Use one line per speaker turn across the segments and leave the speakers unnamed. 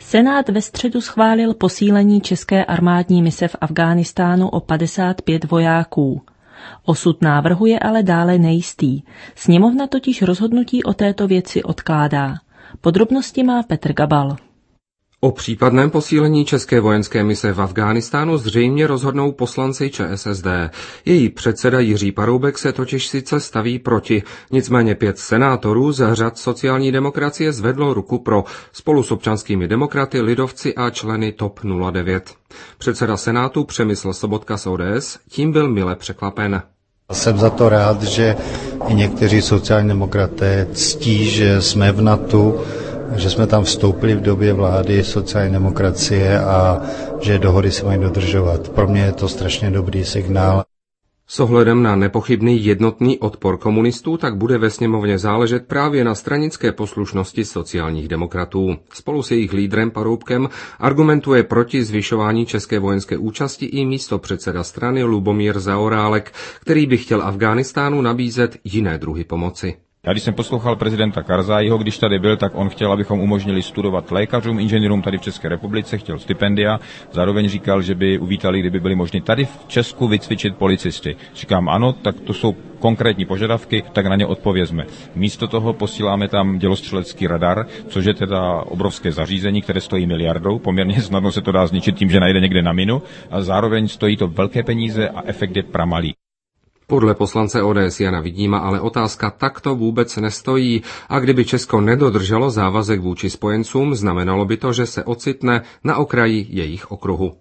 Senát ve středu schválil posílení české armádní mise v Afghánistánu o 55 vojáků. Osud návrhu je ale dále nejistý. Sněmovna totiž rozhodnutí o této věci odkládá. Podrobnosti má Petr Gabal.
O případném posílení české vojenské mise v Afghánistánu zřejmě rozhodnou poslanci ČSSD. Její předseda Jiří Paroubek se totiž sice staví proti, nicméně 5 senátorů z řad sociální demokracie zvedlo ruku pro, spolu s občanskými demokraty, lidovci a členy TOP 09. Předseda Senátu Přemysl Sobotka z ODS tím byl mile překvapen.
Jsem za to rád, že i někteří sociální demokraté ctí, že jsme v NATO, že jsme tam vstoupili v době vlády sociální demokracie a že dohody se mají dodržovat. Pro mě je to strašně dobrý signál.
S ohledem na nepochybný jednotný odpor komunistů tak bude ve sněmovně záležet právě na stranické poslušnosti sociálních demokratů. Spolu s jejich lídrem Paroubkem argumentuje proti zvyšování české vojenské účasti i místopředseda strany Lubomír Zaorálek, který by chtěl Afghánistánu nabízet jiné druhy pomoci.
Já když jsem poslouchal prezidenta Karzáího, když tady byl, tak on chtěl, abychom umožnili studovat lékařům, inženýrům tady v České republice, chtěl stipendia, zároveň říkal, že by uvítali, kdyby byli možni tady v Česku vycvičit policisty. Říkám ano, tak to jsou konkrétní požadavky, tak na ně odpovězme. Místo toho posíláme tam dělostřelecký radar, což je teda obrovské zařízení, které stojí miliardou, poměrně snadno se to dá zničit tím, že najde někde na minu, a zároveň stojí to velké peníze a efekt je pramalý.
Podle poslance ODS Jana Vidíma ale otázka takto vůbec nestojí a kdyby Česko nedodrželo závazek vůči spojencům, znamenalo by to, že se ocitne na okraji jejich okruhu.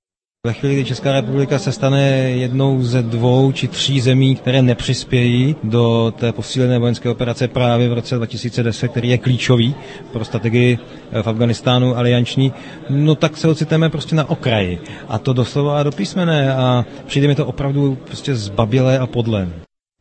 Ve chvíli, kdy Česká republika se stane jednou ze 2 či 3 zemí, které nepřispějí do té posílené vojenské operace právě v roce 2010, který je klíčový pro strategii v Afghánistánu alianční, no tak se ocitneme prostě na okraji. A to doslova a do písmene a přijde mi to opravdu prostě zbabělé a podlé.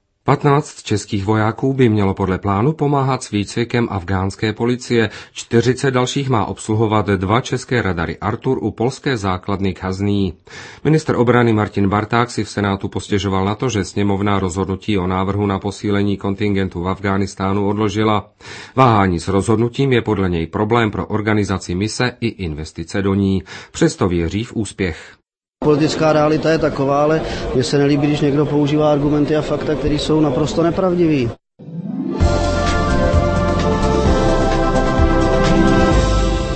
15 českých vojáků by mělo podle plánu pomáhat s výcvikem afghánské policie, 40 dalších má obsluhovat 2 české radary Artur u polské základny Kazný. Ministr obrany Martin Barták si v Senátu postěžoval na to, že sněmovna rozhodnutí o návrhu na posílení kontingentu v Afghánistánu odložila. Váhání s rozhodnutím je podle něj problém pro organizaci mise i investice do ní. Přesto věří v úspěch.
Politická realita je taková, ale mně se nelíbí, když někdo používá argumenty a fakta, které jsou naprosto nepravdivé.